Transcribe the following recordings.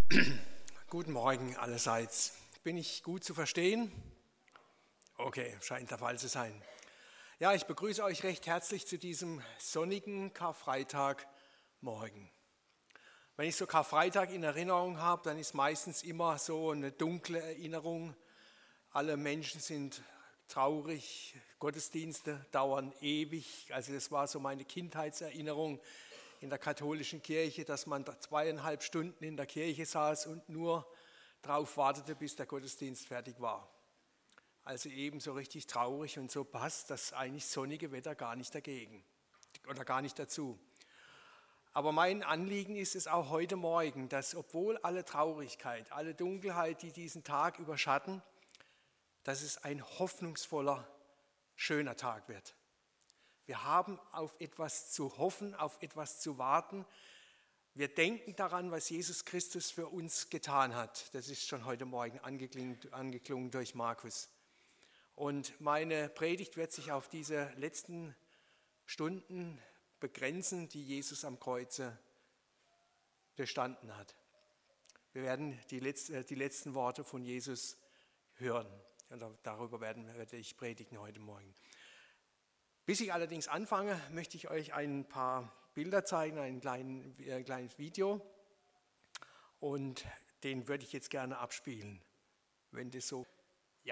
Guten Morgen allerseits. Bin ich gut zu verstehen? Okay, scheint der Fall zu sein. Ja, ich begrüße euch recht herzlich zu diesem sonnigen Karfreitagmorgen. Wenn ich so Karfreitag in Erinnerung habe, dann ist meistens immer so eine dunkle Erinnerung. Alle Menschen sind traurig, Gottesdienste dauern ewig. Also das war so meine Kindheitserinnerung in der katholischen Kirche, dass man 2,5 Stunden in der Kirche saß und nur darauf wartete, bis der Gottesdienst fertig war. Also eben so richtig traurig, und so passt das eigentlich sonnige Wetter gar nicht dagegen oder gar nicht dazu. Aber mein Anliegen ist es auch heute Morgen, dass obwohl alle Traurigkeit, alle Dunkelheit, die diesen Tag überschatten, dass es ein hoffnungsvoller, schöner Tag wird. Wir haben auf etwas zu hoffen, auf etwas zu warten. Wir denken daran, was Jesus Christus für uns getan hat. Das ist schon heute Morgen angeklungen durch Markus. Und meine Predigt wird sich auf diese letzten Stunden begrenzen, die Jesus am Kreuze bestanden hat. Wir werden die letzten Worte von Jesus hören. Und darüber werde ich predigen heute Morgen. Bis ich allerdings anfange, möchte ich euch ein paar Bilder zeigen, ein kleines Video. Und den würde ich jetzt gerne abspielen, wenn das so, ja.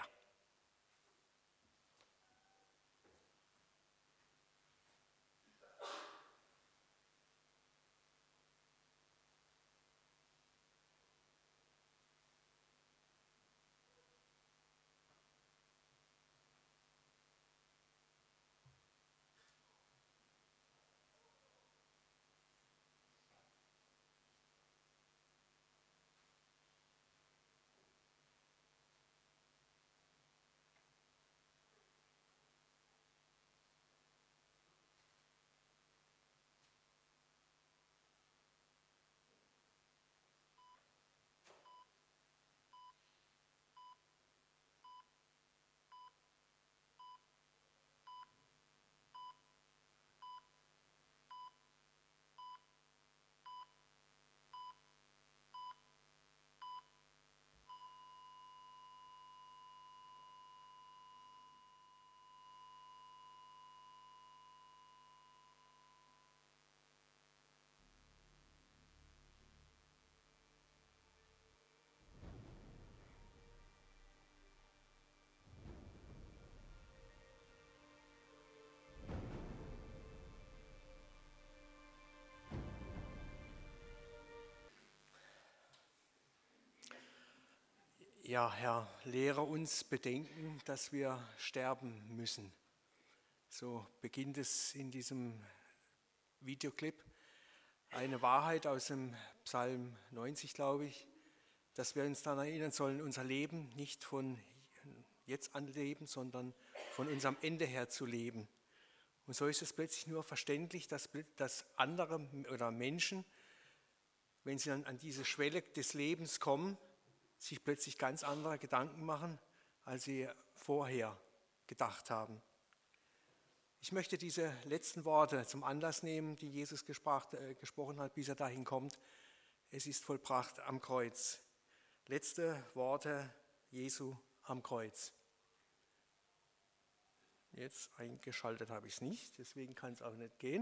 Ja, Herr, lehre uns bedenken, dass wir sterben müssen. So beginnt es in diesem Videoclip. Eine Wahrheit aus dem Psalm 90, glaube ich, dass wir uns daran erinnern sollen, unser Leben nicht von jetzt an leben, sondern von unserem Ende her zu leben. Und so ist es plötzlich nur verständlich, dass andere oder Menschen, wenn sie dann an diese Schwelle des Lebens kommen, sich plötzlich ganz andere Gedanken machen, als sie vorher gedacht haben. Ich möchte diese letzten Worte zum Anlass nehmen, die Jesus gesprochen hat, bis er dahin kommt. Es ist vollbracht am Kreuz. Letzte Worte Jesu am Kreuz. Jetzt eingeschaltet habe ich es nicht, deswegen kann es auch nicht gehen.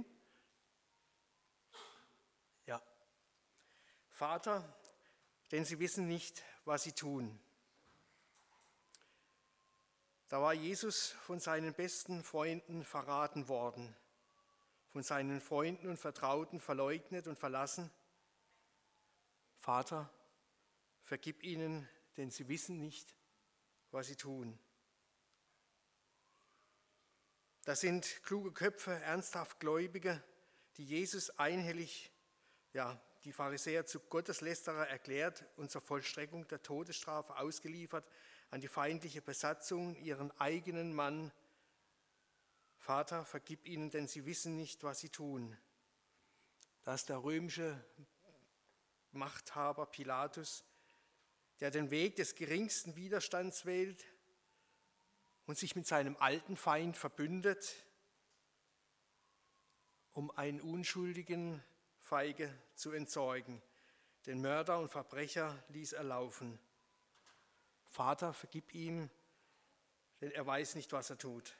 Ja. Vater, denn sie wissen nicht, was sie tun. Da war Jesus von seinen besten Freunden verraten worden, von seinen Freunden und Vertrauten verleugnet und verlassen. Vater, vergib ihnen, denn sie wissen nicht, was sie tun. Das sind kluge Köpfe, ernsthaft Gläubige, die Jesus einhellig, die Pharisäer zu Gotteslästerer erklärt und zur Vollstreckung der Todesstrafe ausgeliefert an die feindliche Besatzung, ihren eigenen Mann. Vater, vergib ihnen, denn sie wissen nicht, was sie tun. Das der römische Machthaber Pilatus, der den Weg des geringsten Widerstands wählt und sich mit seinem alten Feind verbündet, um einen unschuldigen Feige zu entsorgen, Den Mörder und Verbrecher ließ er laufen. Vater, vergib ihm, denn er weiß nicht, was er tut.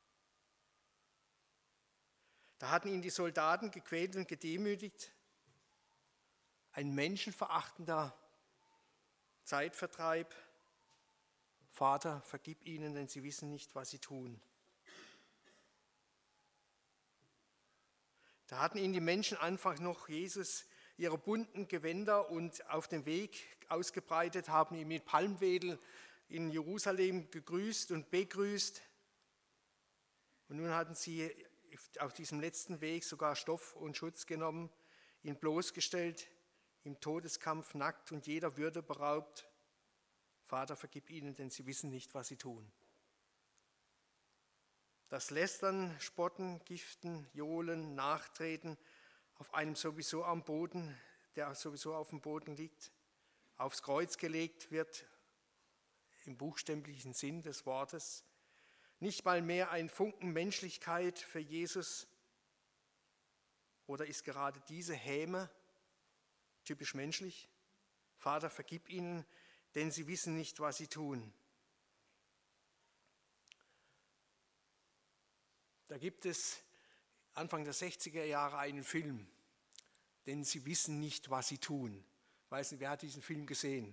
Da hatten ihn die Soldaten gequält und gedemütigt. Ein menschenverachtender Zeitvertreib. Vater, vergib ihnen, denn sie wissen nicht, was sie tun. Da hatten ihn die Menschen einfach noch Jesus ihre bunten Gewänder und auf dem Weg ausgebreitet, haben ihn mit Palmwedel in Jerusalem gegrüßt und begrüßt. Und nun hatten sie auf diesem letzten Weg sogar Stoff und Schutz genommen, ihn bloßgestellt, im Todeskampf nackt und jeder Würde beraubt. Vater, vergib ihnen, denn sie wissen nicht, was sie tun. Das Lästern, Spotten, Giften, Johlen, Nachtreten auf einem sowieso am Boden, der sowieso auf dem Boden liegt, aufs Kreuz gelegt wird, im buchstäblichen Sinn des Wortes. Nicht mal mehr ein Funken Menschlichkeit für Jesus. Oder ist gerade diese Häme typisch menschlich? Vater, vergib ihnen, denn sie wissen nicht, was sie tun. Da gibt es Anfang der 60er Jahre einen Film, denn sie wissen nicht, was sie tun. Ich weiß nicht, wer hat diesen Film gesehen?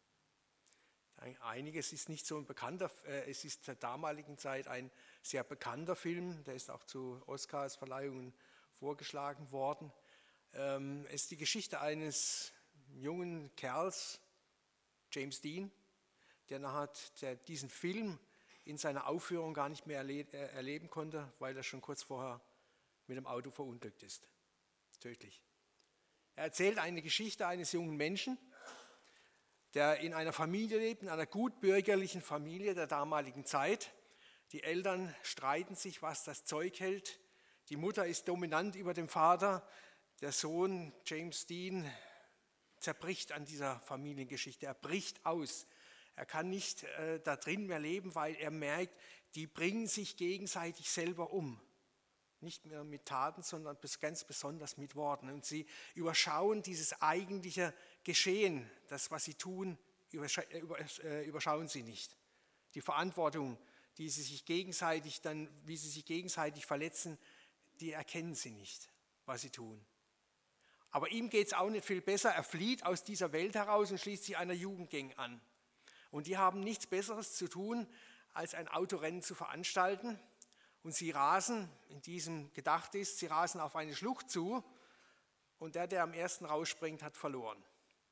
Einiges ist nicht so ein bekannter, es ist zur damaligen Zeit ein sehr bekannter Film, der ist auch zu Oscarsverleihungen vorgeschlagen worden. Es ist die Geschichte eines jungen Kerls, James Dean, der diesen Film in seiner Aufführung gar nicht mehr erleben konnte, weil er schon kurz vorher mit dem Auto verunglückt ist. Tödlich. Er erzählt eine Geschichte eines jungen Menschen, der in einer Familie lebt, in einer gutbürgerlichen Familie der damaligen Zeit. Die Eltern streiten sich, was das Zeug hält. Die Mutter ist dominant über den Vater. Der Sohn, James Dean, zerbricht an dieser Familiengeschichte. Er bricht aus. Er kann nicht da drin mehr leben, weil er merkt, die bringen sich gegenseitig selber um. Nicht mehr mit Taten, sondern ganz besonders mit Worten. Und sie überschauen dieses eigentliche Geschehen, das, was sie tun, überschauen sie nicht. Die Verantwortung, wie sie sich gegenseitig verletzen, die erkennen sie nicht, was sie tun. Aber ihm geht es auch nicht viel besser. Er flieht aus dieser Welt heraus und schließt sich einer Jugendgang an. Und die haben nichts Besseres zu tun, als ein Autorennen zu veranstalten. Und sie rasen, in diesem gedacht ist, sie rasen auf eine Schlucht zu und der am ersten rausspringt, hat verloren.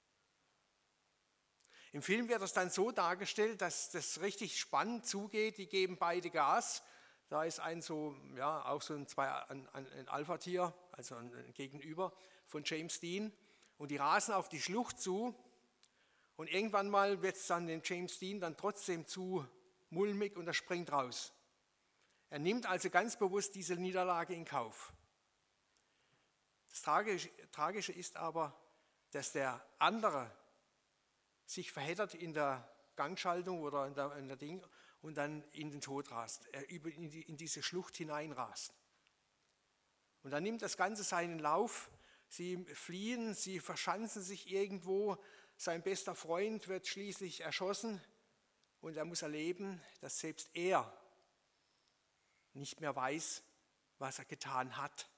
Im Film wird das dann so dargestellt, dass das richtig spannend zugeht. Die geben beide Gas. Da ist ein Alpha-Tier, also ein Gegenüber von James Dean. Und die rasen auf die Schlucht zu. Und irgendwann mal wird es dann dem James Dean dann trotzdem zu mulmig und er springt raus. Er nimmt also ganz bewusst diese Niederlage in Kauf. Das Tragische ist aber, dass der andere sich verheddert in der Gangschaltung oder in der Ding und dann in den Tod rast, er in diese Schlucht hineinrast. Und dann nimmt das Ganze seinen Lauf, sie fliehen, sie verschanzen sich irgendwo, sein bester Freund wird schließlich erschossen und er muss erleben, dass selbst er nicht mehr weiß, was er getan hat.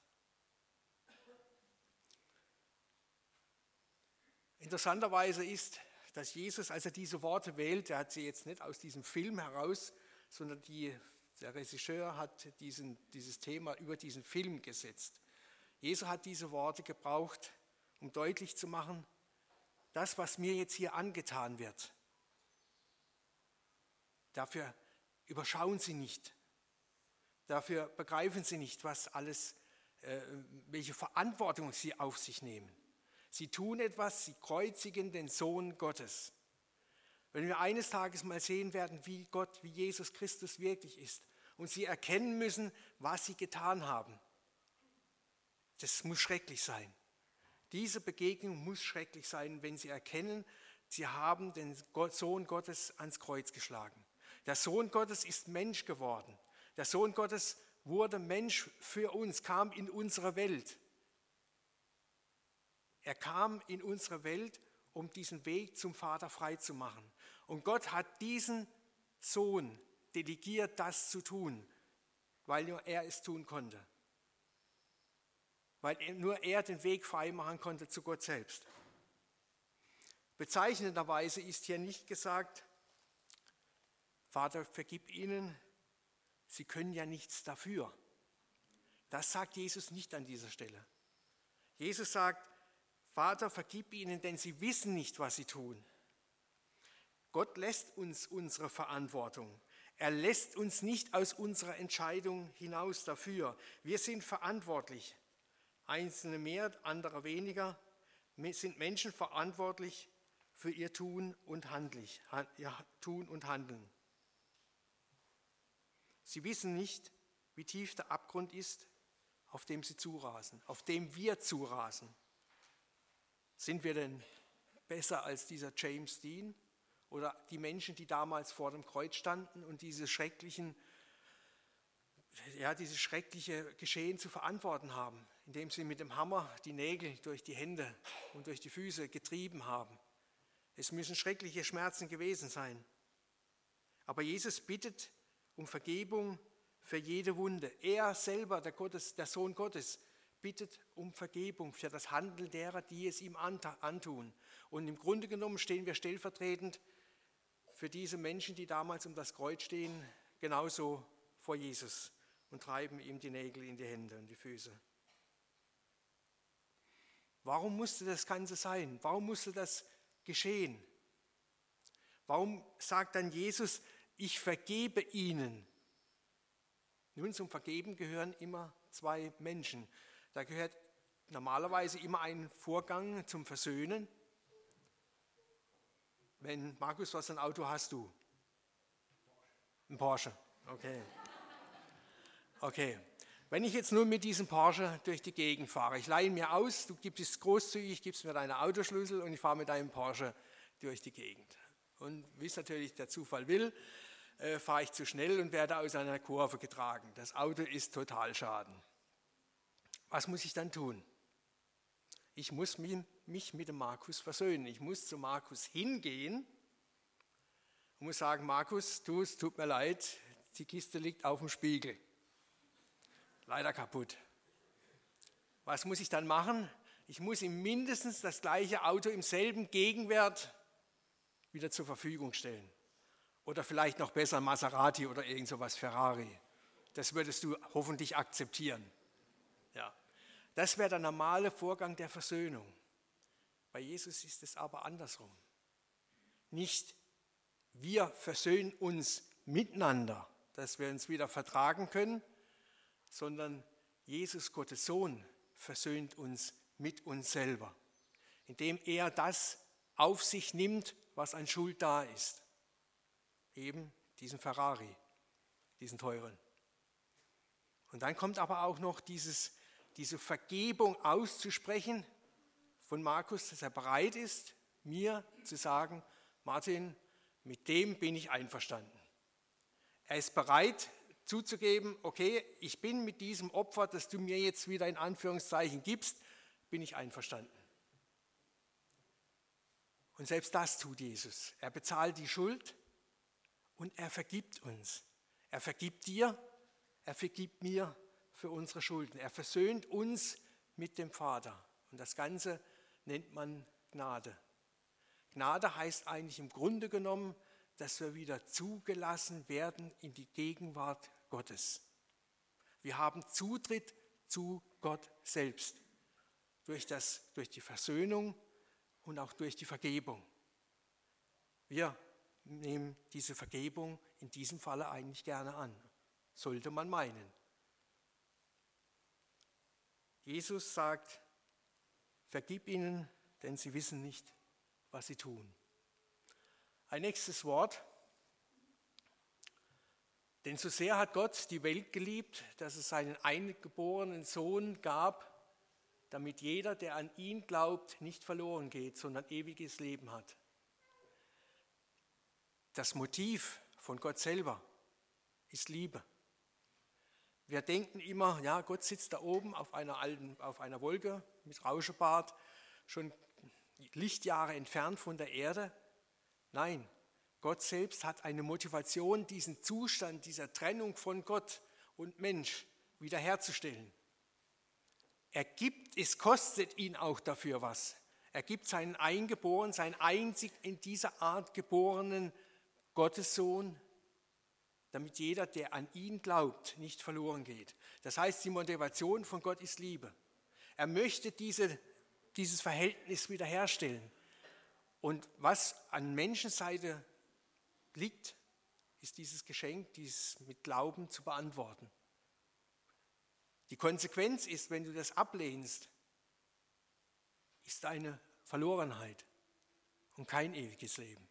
Interessanterweise ist, dass Jesus, als er diese Worte wählt, er hat sie jetzt nicht aus diesem Film heraus, sondern der Regisseur hat dieses Thema über diesen Film gesetzt. Jesus hat diese Worte gebraucht, um deutlich zu machen, das, was mir jetzt hier angetan wird, dafür überschauen Sie nicht. Dafür begreifen sie nicht, welche Verantwortung sie auf sich nehmen. Sie tun etwas, sie kreuzigen den Sohn Gottes. Wenn wir eines Tages mal sehen werden, wie Jesus Christus wirklich ist und sie erkennen müssen, was sie getan haben, das muss schrecklich sein. Diese Begegnung muss schrecklich sein, wenn sie erkennen, sie haben den Sohn Gottes ans Kreuz geschlagen. Der Sohn Gottes ist Mensch geworden. Der Sohn Gottes wurde Mensch für uns, kam in unsere Welt. Er kam in unsere Welt, um diesen Weg zum Vater frei zu machen. Und Gott hat diesen Sohn delegiert, das zu tun, weil nur er es tun konnte. Weil nur er den Weg frei machen konnte zu Gott selbst. Bezeichnenderweise ist hier nicht gesagt, Vater, vergib ihnen, sie können ja nichts dafür. Das sagt Jesus nicht an dieser Stelle. Jesus sagt, Vater, vergib ihnen, denn sie wissen nicht, was sie tun. Gott lässt uns unsere Verantwortung. Er lässt uns nicht aus unserer Entscheidung hinaus dafür. Wir sind verantwortlich. Einzelne mehr, andere weniger. Wir sind Menschen verantwortlich für ihr Tun und Handeln. Sie wissen nicht, wie tief der Abgrund ist, auf dem sie zurasen, auf dem wir zurasen. Sind wir denn besser als dieser James Dean oder die Menschen, die damals vor dem Kreuz standen und dieses schreckliche Geschehen zu verantworten haben, indem sie mit dem Hammer die Nägel durch die Hände und durch die Füße getrieben haben? Es müssen schreckliche Schmerzen gewesen sein. Aber Jesus bittet um Vergebung für jede Wunde. Er selber, der Sohn Gottes, bittet um Vergebung für das Handeln derer, die es ihm antun. Und im Grunde genommen stehen wir stellvertretend für diese Menschen, die damals um das Kreuz stehen, genauso vor Jesus und treiben ihm die Nägel in die Hände und die Füße. Warum musste das Ganze sein? Warum musste das geschehen? Warum sagt dann Jesus, ich vergebe ihnen? Nun, zum Vergeben gehören immer zwei Menschen. Da gehört normalerweise immer ein Vorgang zum Versöhnen. Markus, was für ein Auto hast du? Ein Porsche. Okay. Wenn ich jetzt nur mit diesem Porsche durch die Gegend fahre, ich leihe ihn mir aus, du gibst großzügig, gibst mir deine Autoschlüssel und ich fahre mit deinem Porsche durch die Gegend. Und wie es natürlich der Zufall will, fahre ich zu schnell und werde aus einer Kurve getragen. Das Auto ist Totalschaden. Was muss ich dann tun? Ich muss mich mit dem Markus versöhnen. Ich muss zu Markus hingehen und muss sagen, Markus, es tut mir leid, die Kiste liegt auf dem Spiegel. Leider kaputt. Was muss ich dann machen? Ich muss ihm mindestens das gleiche Auto im selben Gegenwert wieder zur Verfügung stellen. Oder vielleicht noch besser Maserati oder irgend sowas Ferrari. Das würdest du hoffentlich akzeptieren. Ja. Das wäre der normale Vorgang der Versöhnung. Bei Jesus ist es aber andersrum. Nicht wir versöhnen uns miteinander, dass wir uns wieder vertragen können, sondern Jesus, Gottes Sohn, versöhnt uns mit uns selber, indem er das auf sich nimmt, was an Schuld da ist. Eben diesen Ferrari, diesen teuren. Und dann kommt aber auch noch diese Vergebung auszusprechen von Markus, dass er bereit ist, mir zu sagen, Martin, mit dem bin ich einverstanden. Er ist bereit zuzugeben, okay, ich bin mit diesem Opfer, das du mir jetzt wieder in Anführungszeichen gibst, bin ich einverstanden. Und selbst das tut Jesus. Er bezahlt die Schuld und er vergibt uns. Er vergibt dir, er vergibt mir für unsere Schulden. Er versöhnt uns mit dem Vater. Und das Ganze nennt man Gnade. Gnade heißt eigentlich im Grunde genommen, dass wir wieder zugelassen werden in die Gegenwart Gottes. Wir haben Zutritt zu Gott selbst durch die Versöhnung und auch durch die Vergebung. Wir nehmen diese Vergebung in diesem Falle eigentlich gerne an, sollte man meinen. Jesus sagt, vergib ihnen, denn sie wissen nicht, was sie tun. Ein nächstes Wort. Denn so sehr hat Gott die Welt geliebt, dass es seinen eingeborenen Sohn gab, damit jeder, der an ihn glaubt, nicht verloren geht, sondern ewiges Leben hat. Das Motiv von Gott selber ist Liebe. Wir denken immer, ja, Gott sitzt da oben auf einer Wolke mit Rauschebart, schon Lichtjahre entfernt von der Erde. Nein, Gott selbst hat eine Motivation, diesen Zustand dieser Trennung von Gott und Mensch wiederherzustellen. Es kostet ihn auch dafür was. Er gibt seinen Eingeborenen, seinen einzig in dieser Art geborenen Gottessohn, damit jeder, der an ihn glaubt, nicht verloren geht. Das heißt, die Motivation von Gott ist Liebe. Er möchte dieses Verhältnis wiederherstellen. Und was an Menschenseite liegt, ist dieses Geschenk, dies mit Glauben zu beantworten. Die Konsequenz ist, wenn du das ablehnst, ist eine Verlorenheit und kein ewiges Leben.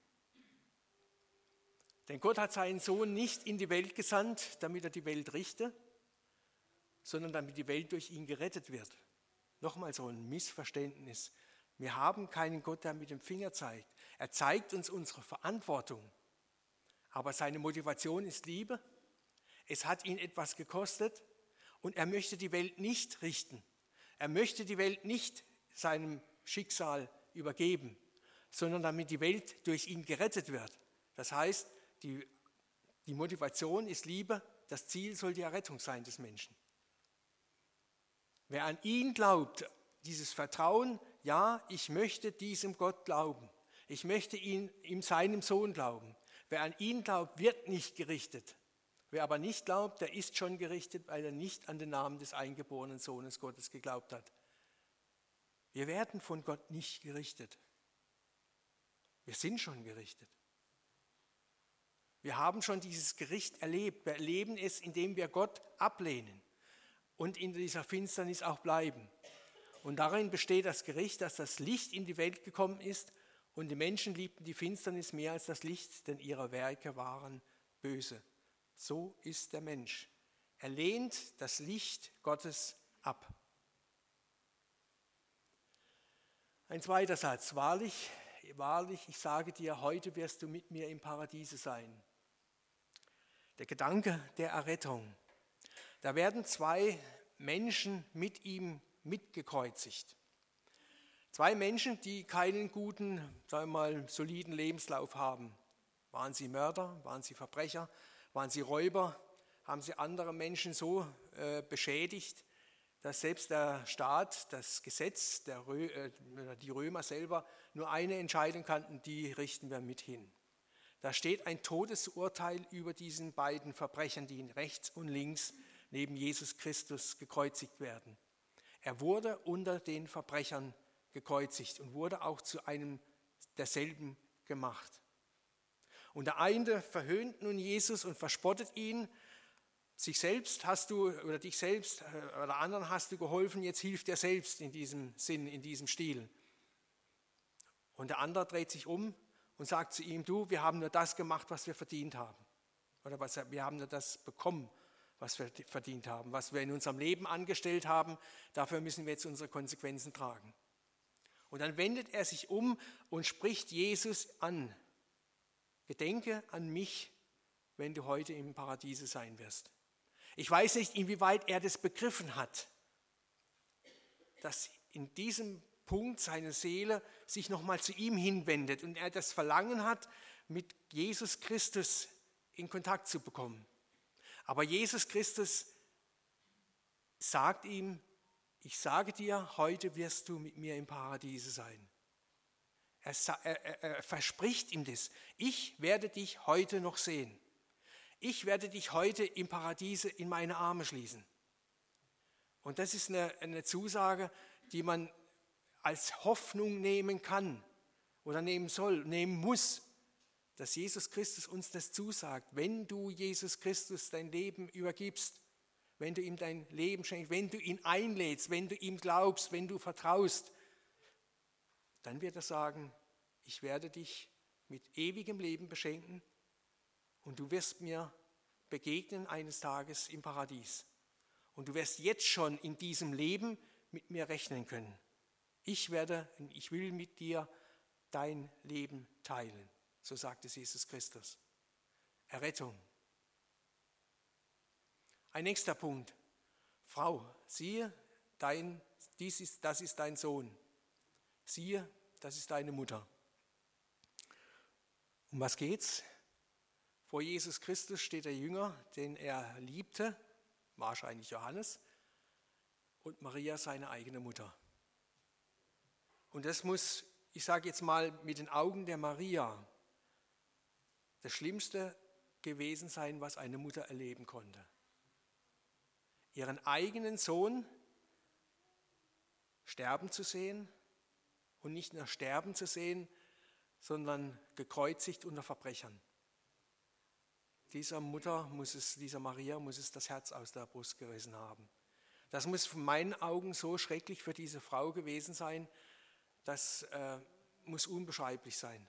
Denn Gott hat seinen Sohn nicht in die Welt gesandt, damit er die Welt richte, sondern damit die Welt durch ihn gerettet wird. Nochmal so ein Missverständnis. Wir haben keinen Gott, der mit dem Finger zeigt. Er zeigt uns unsere Verantwortung. Aber seine Motivation ist Liebe. Es hat ihn etwas gekostet und er möchte die Welt nicht richten. Er möchte die Welt nicht seinem Schicksal übergeben, sondern damit die Welt durch ihn gerettet wird. Das heißt, die Motivation ist Liebe, das Ziel soll die Errettung sein des Menschen. Wer an ihn glaubt, dieses Vertrauen, ja, ich möchte diesem Gott glauben. Ich möchte ihm seinem Sohn glauben. Wer an ihn glaubt, wird nicht gerichtet. Wer aber nicht glaubt, der ist schon gerichtet, weil er nicht an den Namen des eingeborenen Sohnes Gottes geglaubt hat. Wir werden von Gott nicht gerichtet. Wir sind schon gerichtet. Wir haben schon dieses Gericht erlebt. Wir erleben es, indem wir Gott ablehnen und in dieser Finsternis auch bleiben. Und darin besteht das Gericht, dass das Licht in die Welt gekommen ist und die Menschen liebten die Finsternis mehr als das Licht, denn ihre Werke waren böse. So ist der Mensch. Er lehnt das Licht Gottes ab. Ein zweiter Satz. Wahrlich, wahrlich, ich sage dir, heute wirst du mit mir im Paradiese sein. Der Gedanke der Errettung. Da werden zwei Menschen mit ihm mitgekreuzigt. Zwei Menschen, die keinen guten, sagen wir mal, soliden Lebenslauf haben. Waren sie Mörder? Waren sie Verbrecher? Waren sie Räuber? Haben sie andere Menschen so beschädigt, dass selbst der Staat, das Gesetz, die Römer selber nur eine Entscheidung kannten, die richten wir mit hin. Da steht ein Todesurteil über diesen beiden Verbrechern, die rechts und links neben Jesus Christus gekreuzigt werden. Er wurde unter den Verbrechern gekreuzigt und wurde auch zu einem derselben gemacht. Und der eine verhöhnt nun Jesus und verspottet ihn. Dich selbst oder anderen hast du geholfen, jetzt hilft er selbst in diesem Sinn, in diesem Stil. Und der andere dreht sich um und sagt zu ihm, du, wir haben nur das gemacht, was wir verdient haben. Oder wir haben nur das bekommen, was wir verdient haben, was wir in unserem Leben angestellt haben. Dafür müssen wir jetzt unsere Konsequenzen tragen. Und dann wendet er sich um und spricht Jesus an. Gedenke an mich, wenn du heute im Paradiese sein wirst. Ich weiß nicht, inwieweit er das begriffen hat, dass in diesem Punkt seine Seele sich nochmal zu ihm hinwendet und er das Verlangen hat, mit Jesus Christus in Kontakt zu bekommen. Aber Jesus Christus sagt ihm, ich sage dir, heute wirst du mit mir im Paradiese sein. Er verspricht ihm das. Ich werde dich heute noch sehen. Ich werde dich heute im Paradiese in meine Arme schließen. Und das ist eine Zusage, die man als Hoffnung nehmen kann oder nehmen soll, nehmen muss, dass Jesus Christus uns das zusagt. Wenn du Jesus Christus dein Leben übergibst, wenn du ihm dein Leben schenkst, wenn du ihn einlädst, wenn du ihm glaubst, wenn du vertraust, dann wird er sagen, ich werde dich mit ewigem Leben beschenken und du wirst mir begegnen eines Tages im Paradies. Und du wirst jetzt schon in diesem Leben mit mir rechnen können. Ich will mit dir dein Leben teilen. So sagt es Jesus Christus. Errettung. Ein nächster Punkt. Frau, siehe, das ist dein Sohn. siehe, das ist deine Mutter. Um was geht's? Vor Jesus Christus steht der Jünger, den er liebte, wahrscheinlich Johannes, und Maria seine eigene Mutter. Und das muss, ich sage jetzt mal mit den Augen der Maria, das Schlimmste gewesen sein, was eine Mutter erleben konnte. Ihren eigenen Sohn sterben zu sehen und nicht nur sterben zu sehen, sondern gekreuzigt unter Verbrechern. Dieser Maria muss es das Herz aus der Brust gerissen haben. Das muss von meinen Augen so schrecklich für diese Frau gewesen sein, das muss unbeschreiblich sein.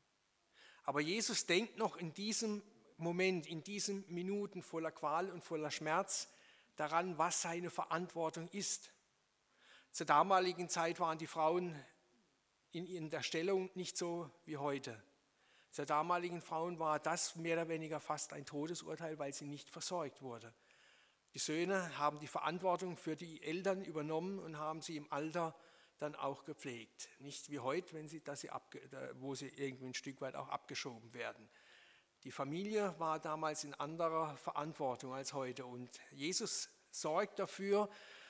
Aber Jesus denkt noch in diesem Moment, in diesen Minuten voller Qual und voller Schmerz daran, was seine Verantwortung ist. Zur damaligen Zeit waren die Frauen in der Stellung nicht so wie heute. Zur damaligen Frauen war das mehr oder weniger fast ein Todesurteil, weil sie nicht versorgt wurde. Die Söhne haben die Verantwortung für die Eltern übernommen und haben sie im Alter dann auch gepflegt. Nicht wie heute, wo sie irgendwie ein Stück weit auch abgeschoben werden. Die Familie war damals in anderer Verantwortung als heute. Und Jesus sorgt dafür,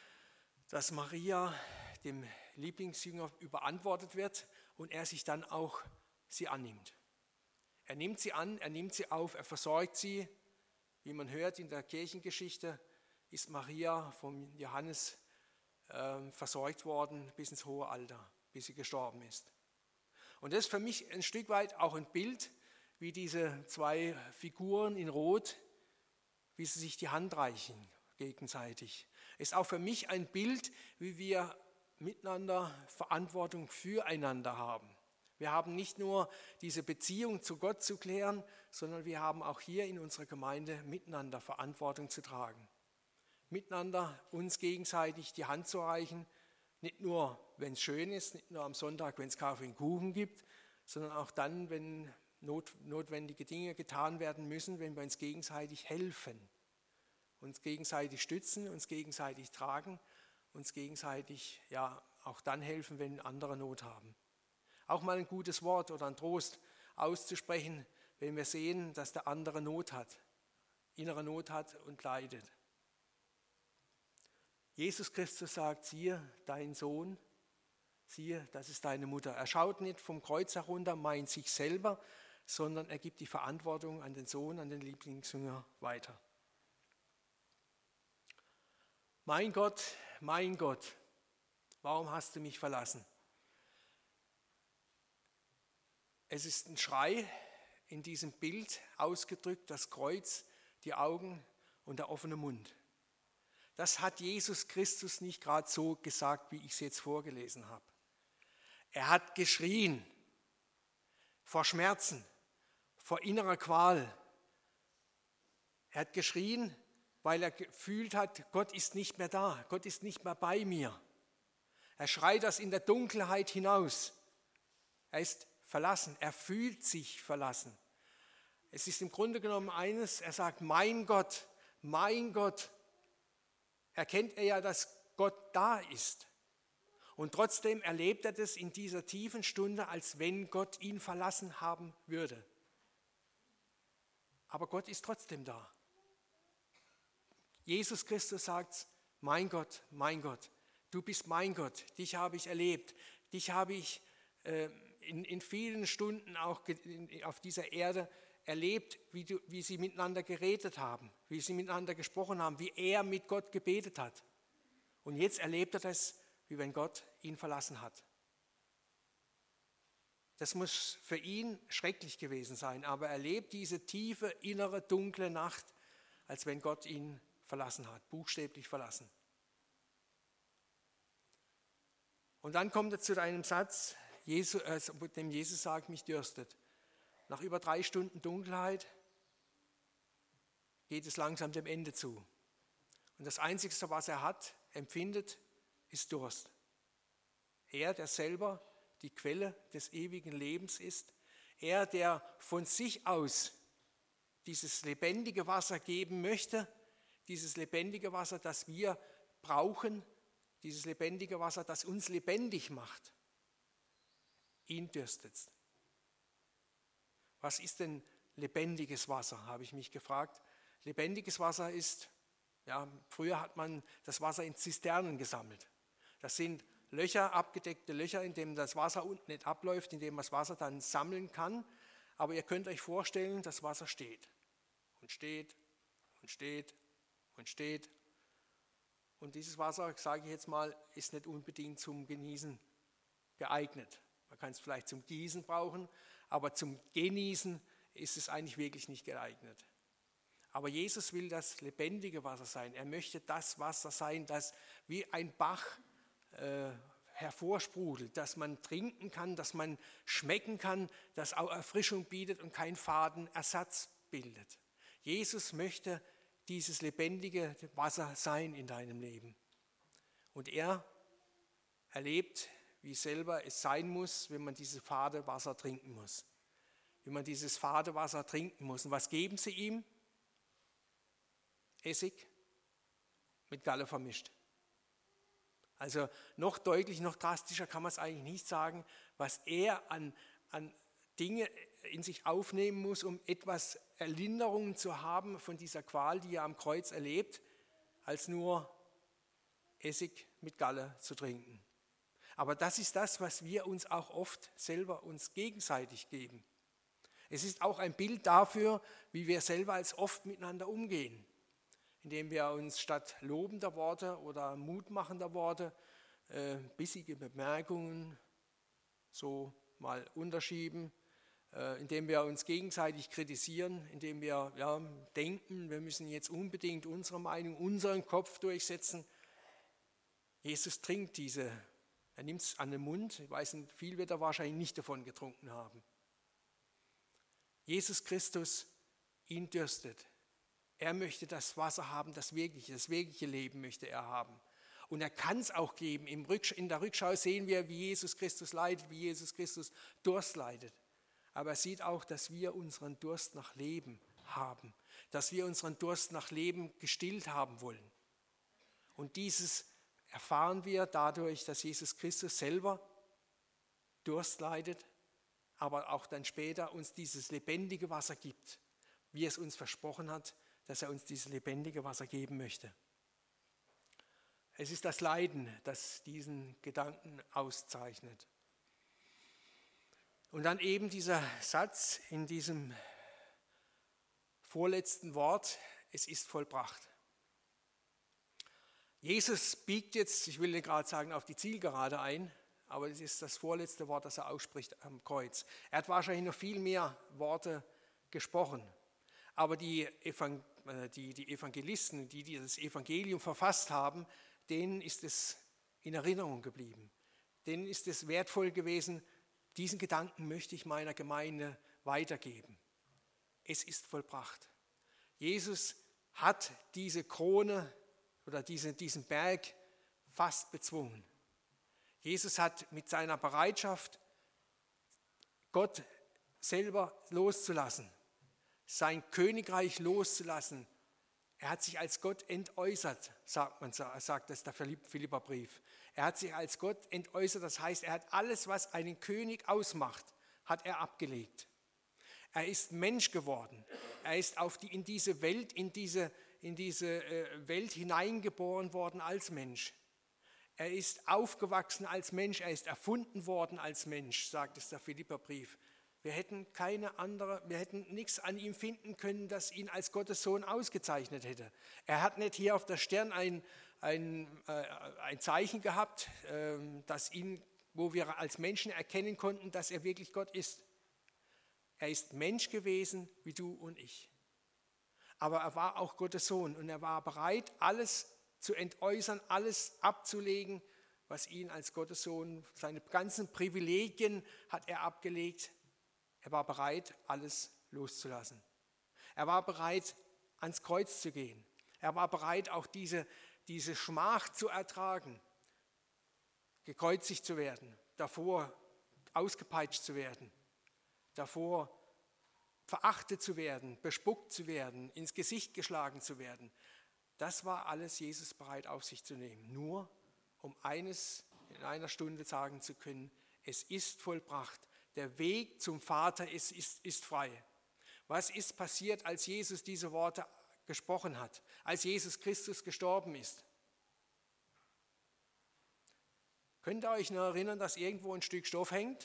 dass Maria dem Lieblingsjünger überantwortet wird und er sich dann auch sie annimmt. Er nimmt sie an, er nimmt sie auf, er versorgt sie. Wie man hört in der Kirchengeschichte, ist Maria vom Johannes versorgt worden bis ins hohe Alter, bis sie gestorben ist. Und das ist für mich ein Stück weit auch ein Bild, wie diese zwei Figuren in Rot, wie sie sich die Hand reichen gegenseitig. Ist auch für mich ein Bild, wie wir miteinander Verantwortung füreinander haben. Wir haben nicht nur diese Beziehung zu Gott zu klären, sondern wir haben auch hier in unserer Gemeinde miteinander Verantwortung zu tragen. Miteinander uns gegenseitig die Hand zu reichen, nicht nur, wenn es schön ist, nicht nur am Sonntag, wenn es Kaffee und Kuchen gibt, sondern auch dann, wenn notwendige Dinge getan werden müssen, wenn wir uns gegenseitig helfen, uns gegenseitig stützen, uns gegenseitig tragen, uns gegenseitig auch dann helfen, wenn andere Not haben. Auch mal ein gutes Wort oder ein Trost auszusprechen, wenn wir sehen, dass der andere Not hat, innere Not hat und leidet. Jesus Christus sagt, siehe, dein Sohn, siehe, das ist deine Mutter. Er schaut nicht vom Kreuz herunter, meint sich selber, sondern er gibt die Verantwortung an den Sohn, an den Lieblingsjünger weiter. Mein Gott, warum hast du mich verlassen? Es ist ein Schrei in diesem Bild ausgedrückt, das Kreuz, die Augen und der offene Mund. Das hat Jesus Christus nicht gerade so gesagt, wie ich es jetzt vorgelesen habe. Er hat geschrien vor Schmerzen, vor innerer Qual. Er hat geschrien, weil er gefühlt hat, Gott ist nicht mehr da, Gott ist nicht mehr bei mir. Er schreit das in der Dunkelheit hinaus. Er ist verlassen, er fühlt sich verlassen. Es ist im Grunde genommen eines, er sagt, mein Gott, erkennt er ja, dass Gott da ist. Und trotzdem erlebt er das in dieser tiefen Stunde, als wenn Gott ihn verlassen haben würde. Aber Gott ist trotzdem da. Jesus Christus sagt, mein Gott, du bist mein Gott, dich habe ich erlebt, dich habe ich in vielen Stunden auch auf dieser Erde erlebt, wie sie miteinander geredet haben, wie sie miteinander gesprochen haben, wie er mit Gott gebetet hat. Und jetzt erlebt er das, wie wenn Gott ihn verlassen hat. Das muss für ihn schrecklich gewesen sein, aber er erlebt diese tiefe, innere, dunkle Nacht, als wenn Gott ihn verlassen hat, buchstäblich verlassen. Und dann kommt er zu einem Satz, dem Jesus sagt, mich dürstet. Nach über 3 Stunden Dunkelheit geht es langsam dem Ende zu. Und das Einzige, was er empfindet, ist Durst. Er, der selber die Quelle des ewigen Lebens ist, er, der von sich aus dieses lebendige Wasser geben möchte, dieses lebendige Wasser, das wir brauchen, dieses lebendige Wasser, das uns lebendig macht. ihn dürstet. Was ist denn lebendiges Wasser, habe ich mich gefragt. Lebendiges Wasser ist, früher hat man das Wasser in Zisternen gesammelt. Das sind Löcher, abgedeckte Löcher, in denen das Wasser unten nicht abläuft, in dem man das Wasser dann sammeln kann. Aber ihr könnt euch vorstellen, das Wasser steht und steht und steht und steht. Und dieses Wasser, sage ich jetzt mal, ist nicht unbedingt zum Genießen geeignet. Man kann es vielleicht zum Gießen brauchen, aber zum Genießen ist es eigentlich wirklich nicht geeignet. Aber Jesus will das lebendige Wasser sein. Er möchte das Wasser sein, das wie ein Bach hervorsprudelt, das man trinken kann, das man schmecken kann, das auch Erfrischung bietet und keinen faden Ersatz bildet. Jesus möchte dieses lebendige Wasser sein in deinem Leben. Und er erlebt, wie selber es sein muss, wenn man dieses fade Wasser trinken muss. Wenn man dieses fade Wasser trinken muss. Und was geben sie ihm? Essig mit Galle vermischt. Also noch deutlich, noch drastischer kann man es eigentlich nicht sagen, was er an Dinge in sich aufnehmen muss, um etwas Erlinderung zu haben von dieser Qual, die er am Kreuz erlebt, als nur Essig mit Galle zu trinken. Aber das ist das, was wir uns auch oft selber uns gegenseitig geben. Es ist auch ein Bild dafür, wie wir selber als oft miteinander umgehen, indem wir uns statt lobender Worte oder mutmachender Worte bissige Bemerkungen so mal unterschieben, indem wir uns gegenseitig kritisieren, indem wir denken, wir müssen jetzt unbedingt unsere Meinung, unseren Kopf durchsetzen. Jesus trinkt er nimmt es an den Mund, ich weiß nicht, viel wird er wahrscheinlich nicht davon getrunken haben. Jesus Christus, ihn dürstet. Er möchte das Wasser haben, das wirkliche Leben möchte er haben. Und er kann es auch geben. In der Rückschau sehen wir, wie Jesus Christus leidet, wie Jesus Christus Durst leidet. Aber er sieht auch, dass wir unseren Durst nach Leben haben, dass wir unseren Durst nach Leben gestillt haben wollen. Und dieses erfahren wir dadurch, dass Jesus Christus selber Durst leidet, aber auch dann später uns dieses lebendige Wasser gibt, wie es uns versprochen hat, dass er uns dieses lebendige Wasser geben möchte. Es ist das Leiden, das diesen Gedanken auszeichnet. Und dann eben dieser Satz in diesem vorletzten Wort, es ist vollbracht. Jesus biegt jetzt, ich will nicht gerade sagen, auf die Zielgerade ein, aber es ist das vorletzte Wort, das er ausspricht am Kreuz. Er hat wahrscheinlich noch viel mehr Worte gesprochen, aber die Evangelisten, die dieses Evangelium verfasst haben, denen ist es in Erinnerung geblieben. Denen ist es wertvoll gewesen, diesen Gedanken möchte ich meiner Gemeinde weitergeben. Es ist vollbracht. Jesus hat diese Krone oder diesen Berg fast bezwungen. Jesus hat mit seiner Bereitschaft, Gott selber loszulassen, sein Königreich loszulassen. Er hat sich als Gott entäußert, sagt es der Philipperbrief. Er hat sich als Gott entäußert, das heißt, er hat alles, was einen König ausmacht, hat er abgelegt. Er ist Mensch geworden. Er ist in diese Welt hineingeboren worden als Mensch. Er ist aufgewachsen als Mensch, er ist erfunden worden als Mensch, sagt es der Philipperbrief. Wir hätten nichts an ihm finden können, das ihn als Gottes Sohn ausgezeichnet hätte. Er hat nicht hier auf der Stirn ein Zeichen gehabt, wo wir als Menschen erkennen konnten, dass er wirklich Gott ist. Er ist Mensch gewesen wie du und ich. Aber er war auch Gottes Sohn und er war bereit, alles zu entäußern, alles abzulegen, was ihn als Gottes Sohn, seine ganzen Privilegien hat er abgelegt. Er war bereit, alles loszulassen. Er war bereit, ans Kreuz zu gehen. Er war bereit, auch diese Schmach zu ertragen, gekreuzigt zu werden, davor ausgepeitscht zu werden, davor verachtet zu werden, bespuckt zu werden, ins Gesicht geschlagen zu werden. Das war alles Jesus bereit auf sich zu nehmen, nur um eines in einer Stunde sagen zu können, Es ist vollbracht. Der Weg zum Vater ist frei. Was ist passiert, als Jesus diese Worte gesprochen hat, als Jesus Christus gestorben ist? Könnt ihr euch noch erinnern, dass irgendwo ein Stück Stoff hängt,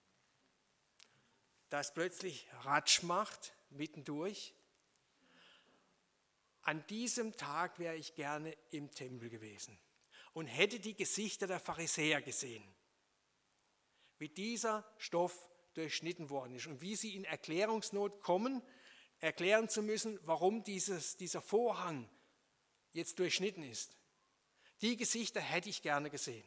das plötzlich Ratsch macht, mittendurch? An diesem Tag wäre ich gerne im Tempel gewesen und hätte die Gesichter der Pharisäer gesehen, wie dieser Stoff durchschnitten worden ist und wie sie in Erklärungsnot kommen, erklären zu müssen, warum dieser Vorhang jetzt durchschnitten ist. Die Gesichter hätte ich gerne gesehen.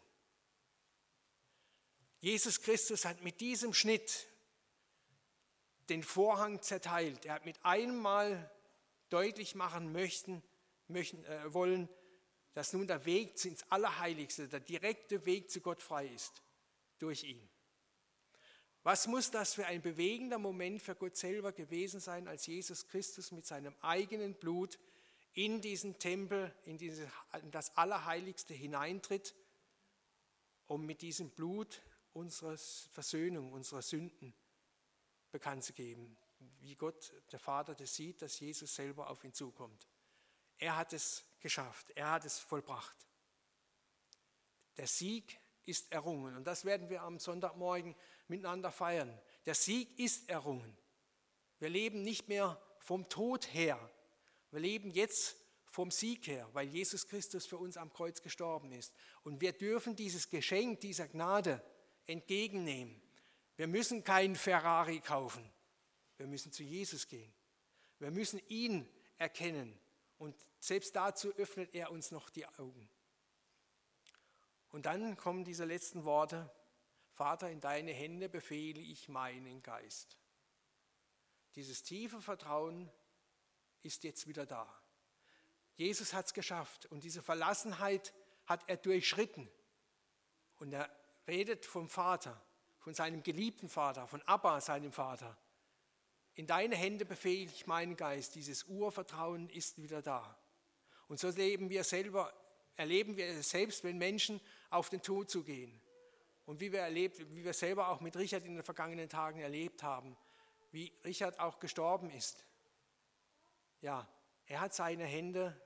Jesus Christus hat mit diesem Schnitt den Vorhang zerteilt. Er hat mit einem Mal deutlich machen wollen, dass nun der Weg ins Allerheiligste, der direkte Weg zu Gott frei ist, durch ihn. Was muss das für ein bewegender Moment für Gott selber gewesen sein, als Jesus Christus mit seinem eigenen Blut in diesen Tempel, in das Allerheiligste hineintritt, um mit diesem Blut unsere Versöhnung, unserer Sünden bekannt zu geben. Wie Gott, der Vater, das sieht, dass Jesus selber auf ihn zukommt. Er hat es geschafft, er hat es vollbracht. Der Sieg ist errungen und das werden wir am Sonntagmorgen miteinander feiern. Der Sieg ist errungen. Wir leben nicht mehr vom Tod her, wir leben jetzt vom Sieg her, weil Jesus Christus für uns am Kreuz gestorben ist. Und wir dürfen dieses Geschenk dieser Gnade entgegennehmen. Wir müssen keinen Ferrari kaufen. Wir müssen zu Jesus gehen. Wir müssen ihn erkennen. Und selbst dazu öffnet er uns noch die Augen. Und dann kommen diese letzten Worte: Vater, in deine Hände befehle ich meinen Geist. Dieses tiefe Vertrauen ist jetzt wieder da. Jesus hat es geschafft und diese Verlassenheit hat er durchschritten. Und er redet vom Vater, von seinem geliebten Vater, von Abba, seinem Vater. In deine Hände befehle ich meinen Geist. Dieses Urvertrauen ist wieder da. Und so erleben wir es selbst, wenn Menschen auf den Tod zugehen. Und wie wir selber auch mit Richard in den vergangenen Tagen erlebt haben, wie Richard auch gestorben ist. Ja, er hat seine Hände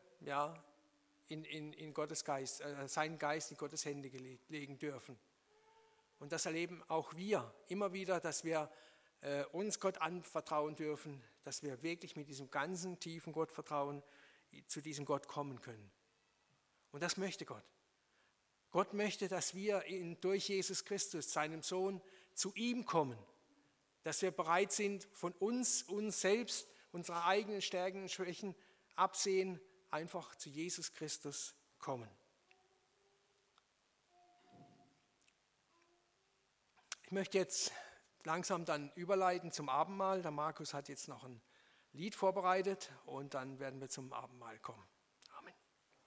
in Gottes Geist, seinen Geist in Gottes Hände legen dürfen. Und das erleben auch wir immer wieder, dass wir uns Gott anvertrauen dürfen, dass wir wirklich mit diesem ganzen tiefen Gottvertrauen zu diesem Gott kommen können. Und das möchte Gott. Gott möchte, dass wir durch Jesus Christus, seinem Sohn, zu ihm kommen. Dass wir bereit sind, von uns selbst, unserer eigenen Stärken und Schwächen absehen, einfach zu Jesus Christus kommen. Ich möchte jetzt langsam dann überleiten zum Abendmahl. Der Markus hat jetzt noch ein Lied vorbereitet und dann werden wir zum Abendmahl kommen.